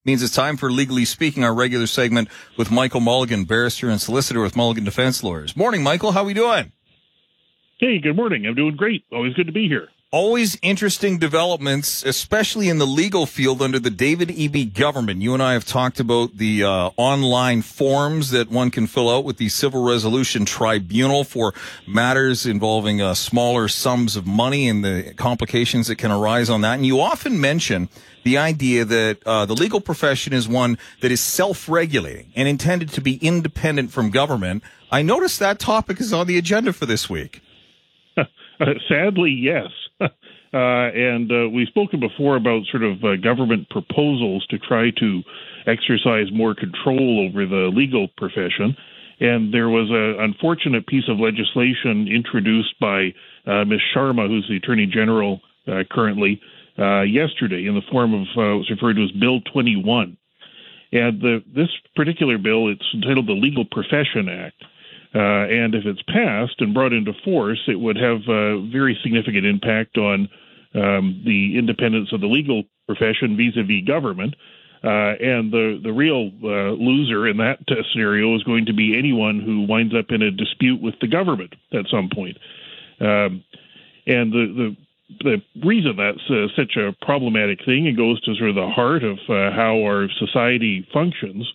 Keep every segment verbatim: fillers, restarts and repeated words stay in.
Means it's time for Legally Speaking, our regular segment with Michael Mulligan, barrister and solicitor with Mulligan Defense Lawyers. Morning, Michael. How are we doing? Hey, good morning. I'm doing great. Always good to be here. Always interesting developments, especially in the legal field under the David Eby government. You and I have talked about the uh, online forms that one can fill out with the Civil Resolution Tribunal for matters involving uh, smaller sums of money and the complications that can arise on that. And you often mention the idea that uh, the legal profession is one that is self-regulating and intended to be independent from government. I noticed that topic is on the agenda for this week. Uh, sadly, yes. uh, and uh, we've spoken before about sort of uh, government proposals to try to exercise more control over the legal profession. And there was an unfortunate piece of legislation introduced by uh, Miz Sharma, who's the Attorney General uh, currently, uh, yesterday in the form of uh, what's referred to as Bill twenty-one. And the, this particular bill, it's entitled the Legal Profession Act. Uh, and if it's passed and brought into force, it would have a very significant impact on um, the independence of the legal profession vis-a-vis government. Uh, and the, the real uh, loser in that uh, scenario is going to be anyone who winds up in a dispute with the government at some point. Um, and the, the the reason that's uh, such a problematic thing, it goes to sort of the heart of uh, how our society functions.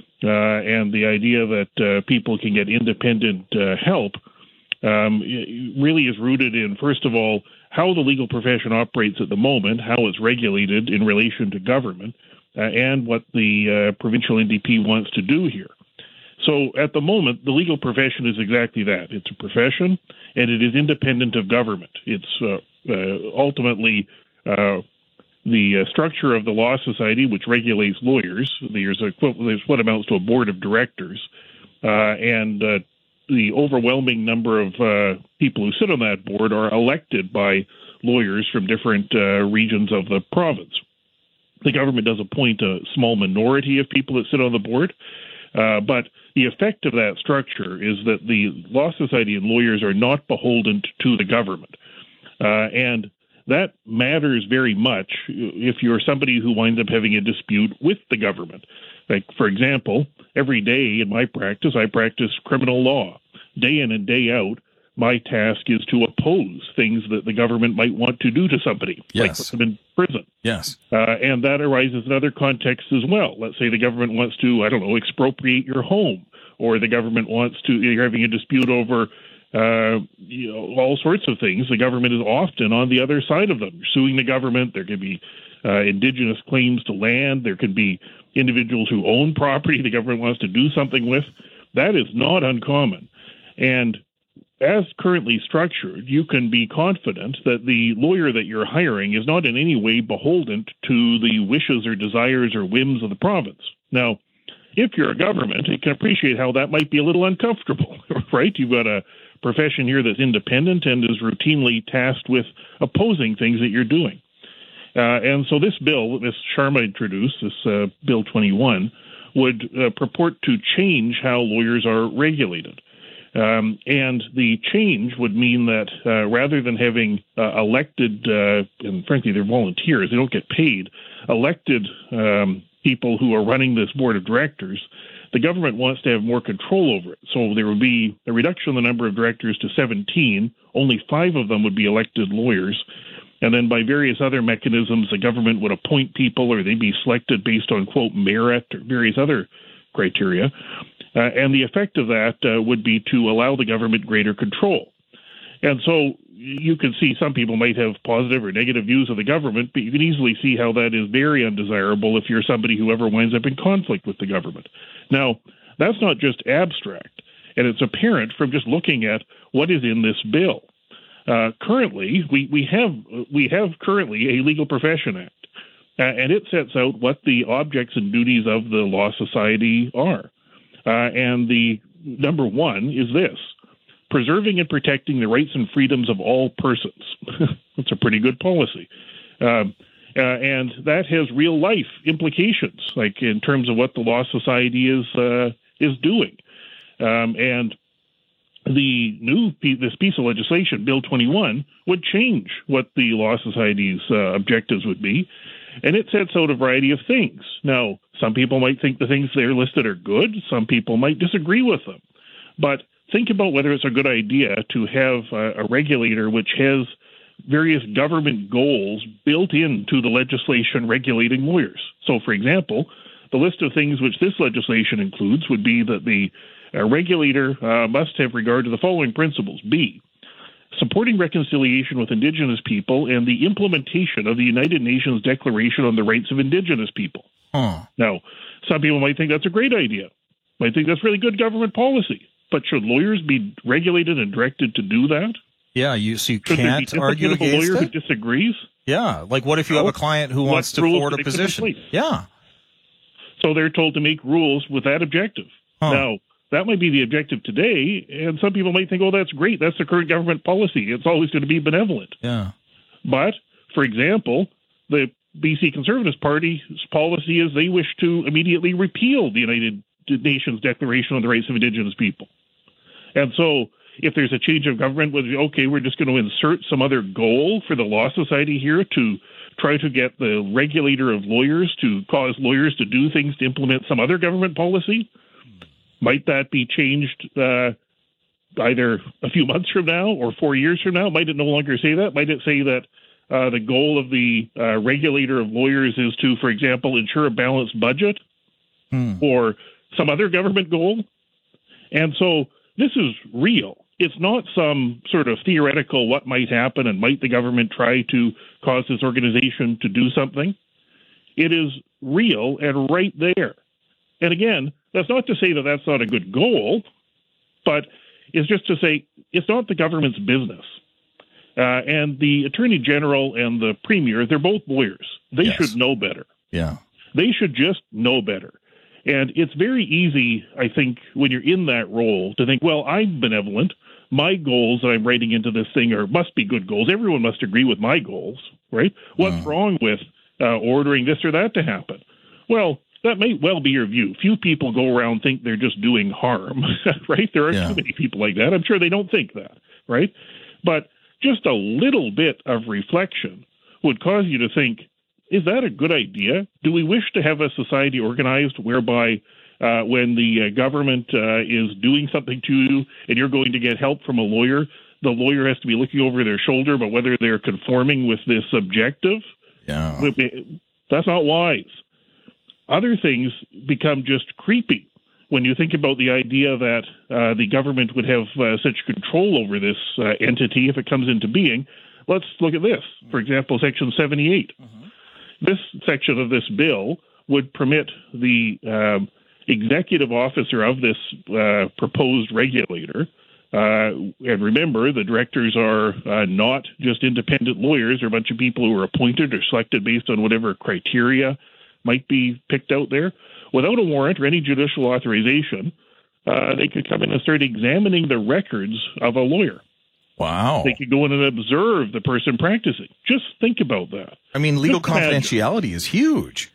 Uh, and the idea that uh, people can get independent uh, help um, really is rooted in, first of all, how the legal profession operates at the moment, how it's regulated in relation to government, uh, and what the uh, provincial N D P wants to do here. So at the moment, the legal profession is exactly that. It's a profession, and it is independent of government. It's uh, uh, ultimately uh, the uh, structure of the Law Society, which regulates lawyers. There's, a, there's what amounts to a board of directors, uh, and uh, the overwhelming number of uh, people who sit on that board are elected by lawyers from different uh, regions of the province. The government does appoint a small minority of people that sit on the board, uh, but the effect of that structure is that the Law Society and lawyers are not beholden to the government. Uh, and that matters very much if you're somebody who winds up having a dispute with the government. Like, for example, every day in my practice, I practice criminal law. Day in and day out, my task is to oppose things that the government might want to do to somebody, yes. like put them in prison. Yes. Uh, and that arises in other contexts as well. Let's say the government wants to, I don't know, expropriate your home, or the government wants to, you're having a dispute over Uh, you know, all sorts of things. The government is often on the other side of them. You're suing the government. There could be uh, indigenous claims to land. There could be individuals who own property the government wants to do something with. That is not uncommon. And as currently structured, you can be confident that the lawyer that you're hiring is not in any way beholden to the wishes or desires or whims of the province. Now, if you're a government, you can appreciate how that might be a little uncomfortable, right? You've got a profession here that's independent and is routinely tasked with opposing things that you're doing. Uh, and so this bill, Miz Sharma introduced, this uh, Bill twenty-one, would uh, purport to change how lawyers are regulated. Um, and the change would mean that uh, rather than having uh, elected, uh, and frankly, they're volunteers, they don't get paid, elected um, people who are running this board of directors, the government wants to have more control over it. So there would be a reduction in the number of directors to seventeen. Only five of them would be elected lawyers. And then by various other mechanisms, the government would appoint people, or they'd be selected based on, quote, merit or various other criteria. Uh, and the effect of that uh, would be to allow the government greater control. And so you can see some people might have positive or negative views of the government, but you can easily see how that is very undesirable if you're somebody who ever winds up in conflict with the government. Now, that's not just abstract, and it's apparent from just looking at what is in this bill. Uh, currently, we, we have we have currently a Legal Profession Act, uh, and it sets out what the objects and duties of the Law Society are. Uh, and the number one is this: preserving and protecting the rights and freedoms of all persons. That's a pretty good policy. Um, uh, and that has real life implications, like in terms of what the Law Society is uh, is doing. Um, and the new this piece of legislation, Bill twenty-one, would change what the Law Society's uh, objectives would be. And it sets out a variety of things. Now, some people might think the things there listed are good. Some people might disagree with them. But think about whether it's a good idea to have a, a regulator which has various government goals built into the legislation regulating lawyers. So, for example, the list of things which this legislation includes would be that the uh, regulator uh, must have regard to the following principles. B, supporting reconciliation with Indigenous people and the implementation of the United Nations Declaration on the Rights of Indigenous People. Huh. Now, some people might think that's a great idea, might think that's really good government policy, but should lawyers be regulated and directed to do that? Yeah, you so you should can't there be argue if a against lawyer it? who disagrees? Yeah, like what if you have a client who wants to forward a position? Yeah. So they're told to make rules with that objective. Huh. Now, that might be the objective today, and some people might think, oh, that's great. That's the current government policy. It's always going to be benevolent. Yeah. But, for example, the B C Conservative Party's policy is they wish to immediately repeal the United Nations Declaration on the Rights of Indigenous People. And so if there's a change of government, okay, we're just going to insert some other goal for the Law Society here to try to get the regulator of lawyers to cause lawyers to do things to implement some other government policy. Might that be changed uh, either a few months from now or four years from now? Might it no longer say that? Might it say that uh, the goal of the uh, regulator of lawyers is to, for example, ensure a balanced budget hmm. or some other government goal? And so this is real. It's not some sort of theoretical what might happen and might the government try to cause this organization to do something. It is real and right there. And again, that's not to say that that's not a good goal, but it's just to say it's not the government's business. Uh, and the Attorney General and the Premier, they're both lawyers. They yes. should know better. Yeah. They should just know better. And it's very easy, I think, when you're in that role to think, well, I'm benevolent. My goals that I'm writing into this thing are must be good goals. Everyone must agree with my goals, right? What's mm. wrong with uh, ordering this or that to happen? Well, that may well be your view. Few people go around think they're just doing harm, right? There are yeah. too many people like that. I'm sure they don't think that, right? But just a little bit of reflection would cause you to think, is that a good idea? Do we wish to have a society organized whereby uh, when the uh, government uh, is doing something to you and you're going to get help from a lawyer, the lawyer has to be looking over their shoulder about whether they're conforming with this objective? Yeah. That's not wise. Other things become just creepy when you think about the idea that uh, the government would have uh, such control over this uh, entity if it comes into being. Let's look at this. For example, Section seventy-eight. Mm-hmm. This section of this bill would permit the um, executive officer of this uh, proposed regulator, uh, and remember, the directors are uh, not just independent lawyers, they're a bunch of people who are appointed or selected based on whatever criteria might be picked out there. Without a warrant or any judicial authorization, uh, they could come in and start examining the records of a lawyer. Wow. They could go in and observe the person practicing. Just think about that. I mean, legal Just confidentiality imagine. is huge.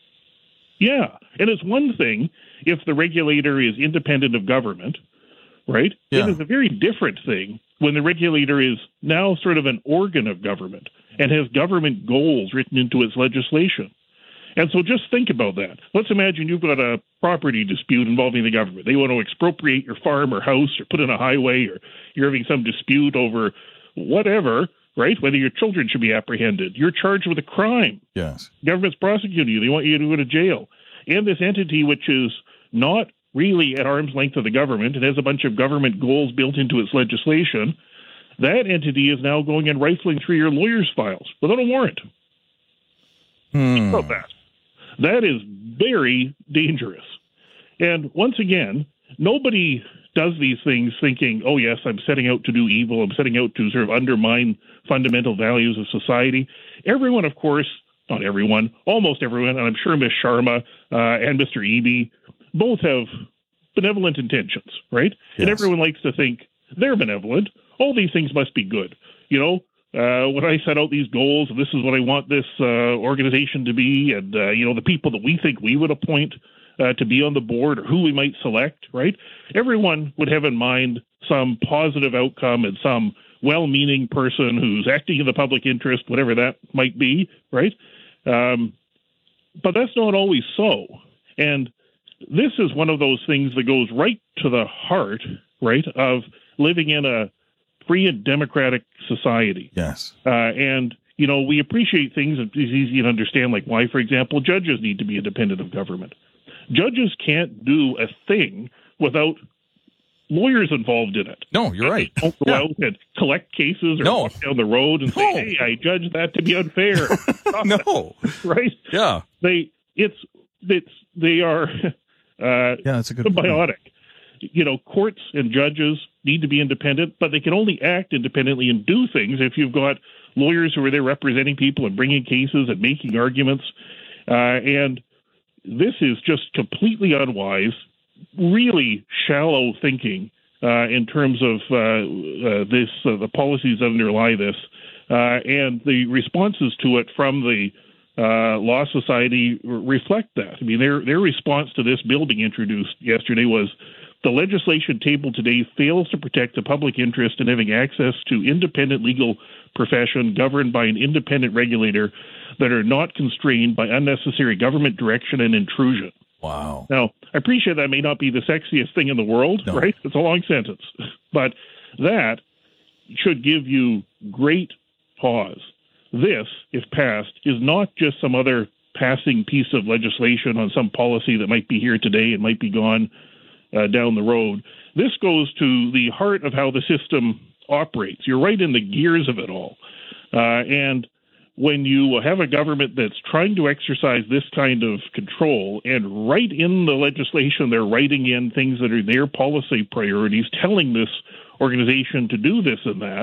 Yeah. And it's one thing if the regulator is independent of government, right? Yeah. It is a very different thing when the regulator is now sort of an organ of government and has government goals written into its legislation. And so just think about that. Let's imagine you've got a property dispute involving the government. They want to expropriate your farm or house or put in a highway, or you're having some dispute over whatever, right? Whether your children should be apprehended. You're charged with a crime. Yes. Government's prosecuting you. They want you to go to jail. And this entity, which is not really at arm's length of the government, it has a bunch of government goals built into its legislation, that entity is now going and rifling through your lawyer's files without a warrant. Hmm. Think about that. That is very dangerous. And once again, nobody does these things thinking, oh, yes, I'm setting out to do evil. I'm setting out to sort of undermine fundamental values of society. Everyone, of course, not everyone, almost everyone, and I'm sure Miz Sharma uh, and Mister Eby both have benevolent intentions, right? Yes. And everyone likes to think they're benevolent. All these things must be good. You know, Uh, when I set out these goals, this is what I want this uh, organization to be, and, uh, you know, the people that we think we would appoint uh, to be on the board or who we might select, right? Everyone would have in mind some positive outcome and some well-meaning person who's acting in the public interest, whatever that might be, right? Um, but that's not always so. And this is one of those things that goes right to the heart, right, of living in a free and democratic society. Yes. Uh, and, you know, we appreciate things. It's easy to understand, like why, for example, judges need to be independent of government. Judges can't do a thing without lawyers involved in it. No, you're right. They don't go Yeah. out and collect cases or No. walk down the road and No. say, hey, I judge that to be unfair. No. Right? Yeah. They, it's, it's, they are uh, Yeah, that's a good point. symbiotic. You know, courts and judges need to be independent, but they can only act independently and do things if you've got lawyers who are there representing people and bringing cases and making arguments. Uh, and this is just completely unwise, really shallow thinking uh, in terms of uh, uh, this, uh, the policies that underlie this, uh, and the responses to it from the uh, Law Society reflect that. I mean, their their response to this bill being introduced yesterday was, the legislation tabled today fails to protect the public interest in having access to independent legal profession governed by an independent regulator that are not constrained by unnecessary government direction and intrusion. Wow. Now, I appreciate that may not be the sexiest thing in the world, No. right? It's a long sentence. But that should give you great pause. This, if passed, is not just some other passing piece of legislation on some policy that might be here today and might be gone uh, down the road. This goes to the heart of how the system operates. You're right in the gears of it all. Uh, and when you have a government that's trying to exercise this kind of control, and right in the legislation they're writing in things that are their policy priorities, telling this organization to do this and that,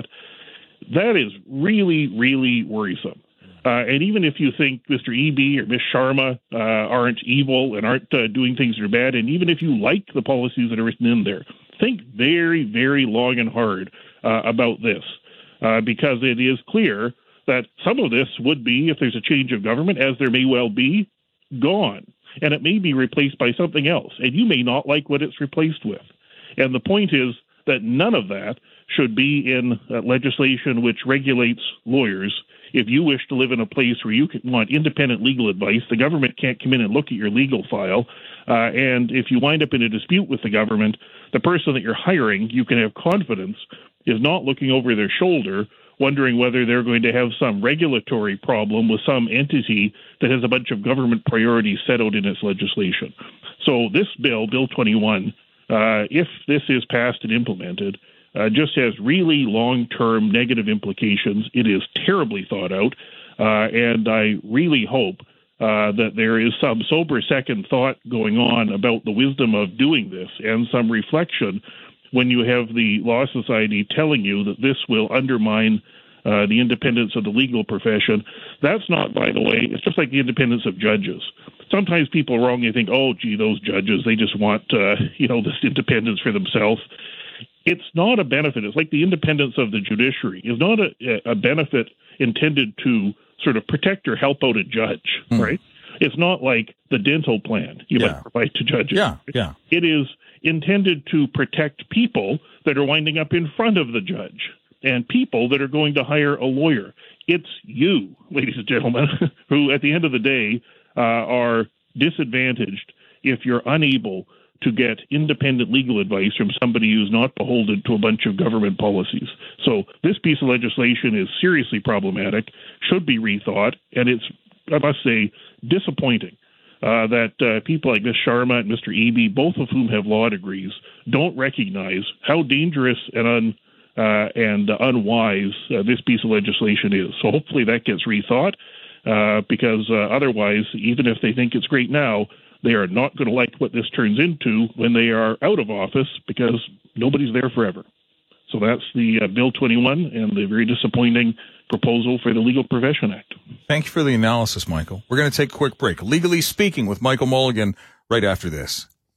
that is really, really worrisome. Uh, and even if you think Mister Eby or Miz Sharma uh, aren't evil and aren't uh, doing things that are bad, and even if you like the policies that are written in there, think very, very long and hard uh, about this, uh, because it is clear that some of this would be, if there's a change of government, as there may well be, gone. And it may be replaced by something else. And you may not like what it's replaced with. And the point is that none of that should be in uh, legislation which regulates lawyers. If you wish to live in a place where you can want independent legal advice, the government can't come in and look at your legal file. Uh, and if you wind up in a dispute with the government, the person that you're hiring, you can have confidence, is not looking over their shoulder, wondering whether they're going to have some regulatory problem with some entity that has a bunch of government priorities set out in its legislation. So this bill, Bill twenty-one, uh, if this is passed and implemented, uh, just has really long-term negative implications. It is terribly thought out, uh, and I really hope uh, that there is some sober second thought going on about the wisdom of doing this, and some reflection when you have the Law Society telling you that this will undermine uh, the independence of the legal profession. That's not, by the way, it's just like the independence of judges. Sometimes people wrongly think, oh, gee, those judges, they just want, uh, you know, this independence for themselves. It's not a benefit. It's like the independence of the judiciary. It's not a, a benefit intended to sort of protect or help out a judge, mm. right? It's not like the dental plan you yeah. might provide to judges. Yeah, yeah. It is intended to protect people that are winding up in front of the judge and people that are going to hire a lawyer. It's you, ladies and gentlemen, who at the end of the day uh, are disadvantaged if you're unable to get independent legal advice from somebody who's not beholden to a bunch of government policies. So this piece of legislation is seriously problematic, should be rethought, and it's, I must say, disappointing uh, that uh, people like Miz Sharma and Mister Eby, both of whom have law degrees, don't recognize how dangerous and un, uh, and uh, unwise uh, this piece of legislation is. So hopefully that gets rethought, uh, because uh, otherwise, even if they think it's great now, they are not going to like what this turns into when they are out of office, because nobody's there forever. So that's the uh, Bill twenty-one and the very disappointing proposal for the Legal Profession Act. Thank you for the analysis, Michael. We're going to take a quick break. Legally Speaking with Michael Mulligan right after this.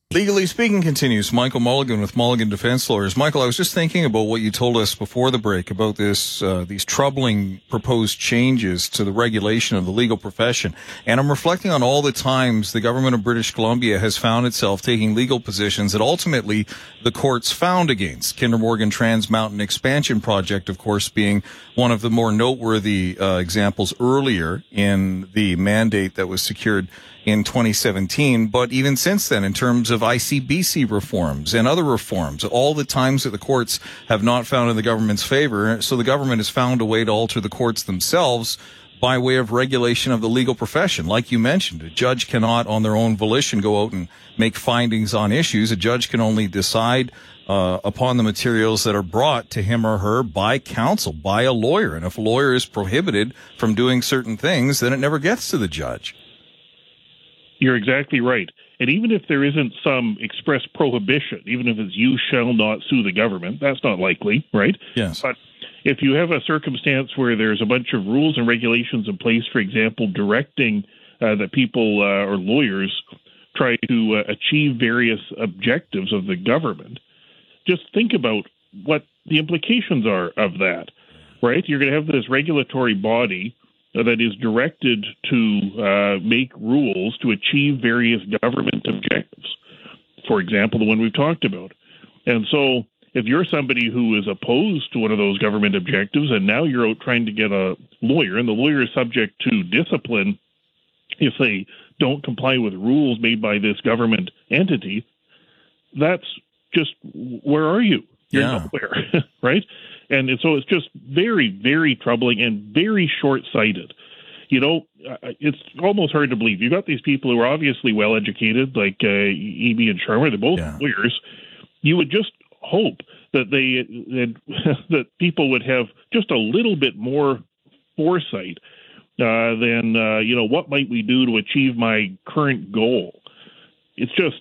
Legally Speaking continues. Michael Mulligan with Mulligan Defense Lawyers. Michael, I was just thinking about what you told us before the break about this, uh, these troubling proposed changes to the regulation of the legal profession. And I'm reflecting on all the times the government of British Columbia has found itself taking legal positions that ultimately the courts found against. Kinder Morgan Trans Mountain Expansion Project, of course, being one of the more noteworthy uh, examples earlier in the mandate that was secured in twenty seventeen, but even since then, in terms of I C B C reforms and other reforms, all the times that the courts have not found in the government's favor, so the government has found a way to alter the courts themselves by way of regulation of the legal profession. Like you mentioned, a judge cannot, on their own volition, go out and make findings on issues. A judge can only decide uh, upon the materials that are brought to him or her by counsel, by a lawyer. And if a lawyer is prohibited from doing certain things, then it never gets to the judge. You're exactly right. And even if there isn't some express prohibition, even if it's you shall not sue the government, that's not likely, right? Yes. But if you have a circumstance where there's a bunch of rules and regulations in place, for example, directing uh, that people uh, or lawyers try to uh, achieve various objectives of the government, just think about what the implications are of that, right? You're going to have this regulatory body that is directed to uh, make rules to achieve various government objectives. For example, the one we've talked about. And so if you're somebody who is opposed to one of those government objectives and now you're out trying to get a lawyer, and the lawyer is subject to discipline if they don't comply with rules made by this government entity, that's just, where are you? You're yeah. nowhere, right? And so it's just very, very troubling and very short-sighted. You know, it's almost hard to believe. You've got these people who are obviously well-educated, like uh, Eby and Sharma. They're both yeah. lawyers. You would just hope that they that, that people would have just a little bit more foresight uh, than, uh, you know, what might we do to achieve my current goal? It's just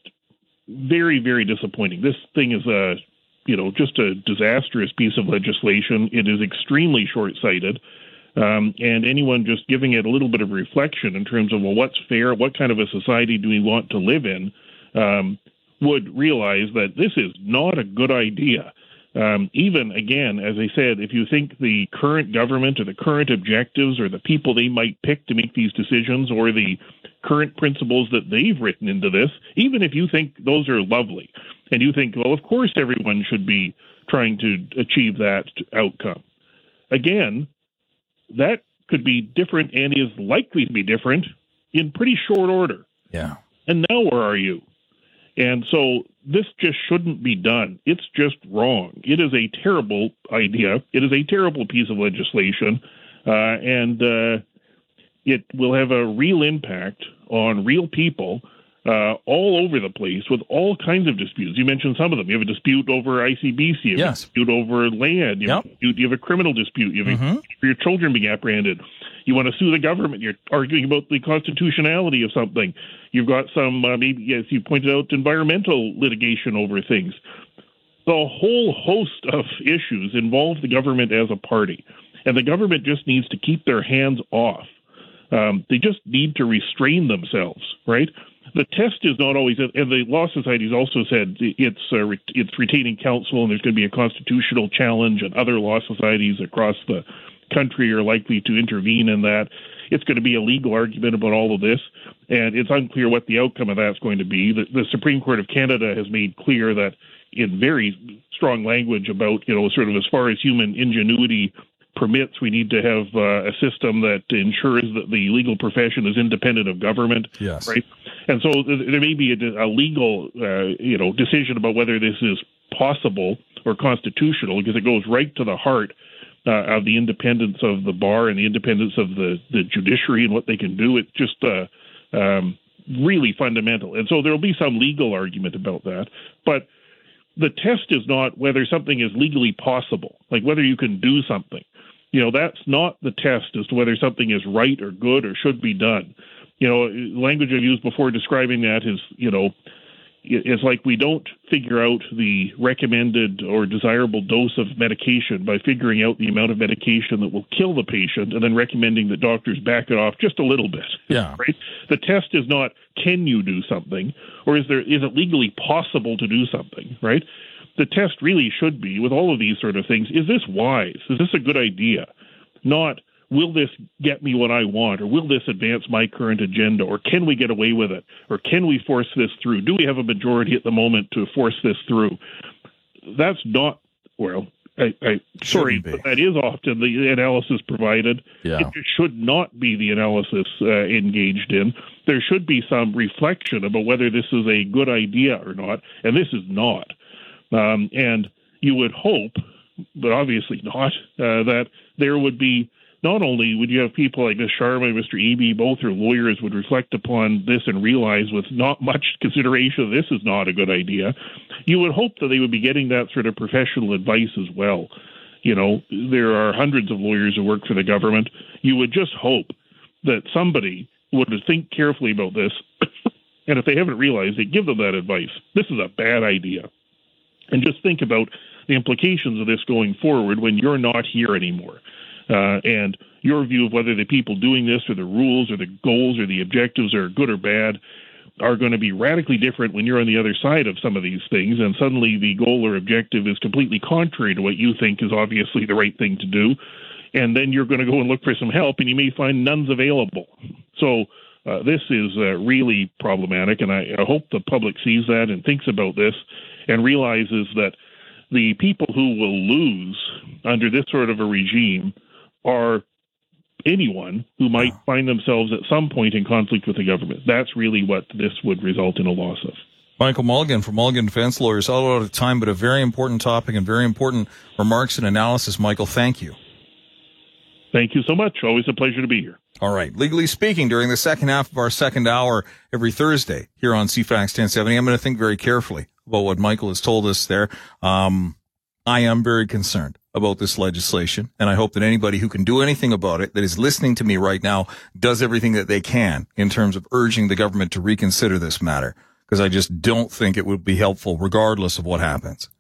very, very disappointing. This thing is a... you know, just a disastrous piece of legislation. It is extremely short-sighted. Um, and anyone just giving it a little bit of reflection in terms of, well, what's fair? What kind of a society do we want to live in? Um, would realize that this is not a good idea. Um, even, again, as I said, if you think the current government or the current objectives or the people they might pick to make these decisions or the current principles that they've written into this, even if you think those are lovely, and you think, well, of course everyone should be trying to achieve that outcome. Again, that could be different and is likely to be different in pretty short order. Yeah. And now where are you? And so this just shouldn't be done. It's just wrong. It is a terrible idea. It is a terrible piece of legislation, uh, and uh, it will have a real impact on real people Uh, all over the place with all kinds of disputes. You mentioned some of them. You have a dispute over I C B C. You have yes. a dispute over land. You, yep. have a dispute, you have a criminal dispute. You have mm-hmm. a, for your children being apprehended. You want to sue the government. You're arguing about the constitutionality of something. You've got some, uh, maybe, as you pointed out, environmental litigation over things. The whole host of issues involve the government as a party. And the government just needs to keep their hands off. Um, they just need to restrain themselves, right? The test is not always, and the Law Society has also said it's uh, it's retaining counsel, and there's going to be a constitutional challenge, and other law societies across the country are likely to intervene in that. It's going to be a legal argument about all of this, and it's unclear what the outcome of that's going to be. The, the Supreme Court of Canada has made clear that in very strong language about, you know, sort of as far as human ingenuity permits, we need to have uh, a system that ensures that the legal profession is independent of government. Yes. Right. And so there may be a, a legal, uh, you know, decision about whether this is possible or constitutional, because it goes right to the heart uh, of the independence of the bar and the independence of the, the judiciary and what they can do. It's just uh, um, really fundamental. And so there will be some legal argument about that. But the test is not whether something is legally possible, like whether you can do something. You know, that's not the test as to whether something is right or good or should be done. You know, language I've used before describing that is, you know, it's like we don't figure out the recommended or desirable dose of medication by figuring out the amount of medication that will kill the patient and then recommending that doctors back it off just a little bit. Yeah. Right? The test is not, can you do something, or is there is it legally possible to do something, right? The test really should be, with all of these sort of things, is this wise? Is this a good idea? Not, will this get me what I want, or will this advance my current agenda, or can we get away with it, or can we force this through? Do we have a majority at the moment to force this through? That's not, well, I, I sorry, but that is often the analysis provided. Yeah. It should not be the analysis uh, engaged in. There should be some reflection about whether this is a good idea or not, and this is not. Um, and you would hope, but obviously not, uh, that there would be, not only would you have people like Miz Sharma and Mister Eby, both are lawyers, would reflect upon this and realize with not much consideration this is not a good idea, you would hope that they would be getting that sort of professional advice as well. You know, there are hundreds of lawyers who work for the government. You would just hope that somebody would think carefully about this, and if they haven't realized it, give them that advice. This is a bad idea. And just think about the implications of this going forward when you're not here anymore. Uh, and your view of whether the people doing this or the rules or the goals or the objectives are good or bad are going to be radically different when you're on the other side of some of these things, and suddenly the goal or objective is completely contrary to what you think is obviously the right thing to do. And then you're going to go and look for some help, and you may find none's available. So uh, this is uh, really problematic, and I, I hope the public sees that and thinks about this and realizes that the people who will lose under this sort of a regime are anyone who might find themselves at some point in conflict with the government. That's really what this would result in a loss of. Michael Mulligan from Mulligan Defense Lawyers, all out of time, but a very important topic and very important remarks and analysis. Michael, thank you. Thank you so much. Always a pleasure to be here. All right. Legally speaking, during the second half of our second hour every Thursday here on C FAX ten seventy, I'm going to think very carefully about what Michael has told us there. Um, I am very concerned about this legislation, and I hope that anybody who can do anything about it, that is listening to me right now, does everything that they can in terms of urging the government to reconsider this matter, because I just don't think it would be helpful regardless of what happens.